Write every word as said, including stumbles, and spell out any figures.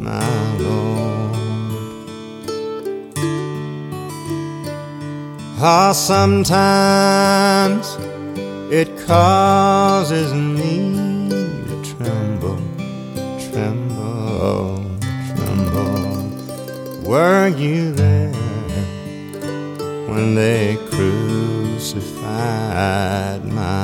my Lord. Ah, sometimes it causes me to tremble, tremble, tremble. Were you there when they crucified my